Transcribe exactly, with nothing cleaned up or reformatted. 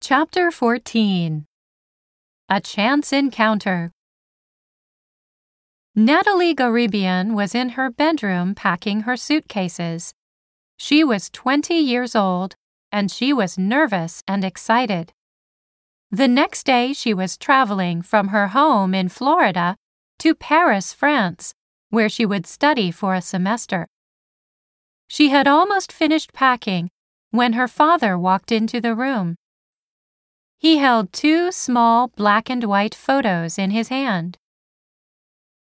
Chapter fourteen. A Chance Encounter. Natalie Garibian was in her bedroom packing her suitcases. She was twenty years old, and she was nervous and excited. The next day she was traveling from her home in Florida to Paris, France, where she would study for a semester. She had almost finished packing when her father walked into the room. He held two small black and white photos in his hand.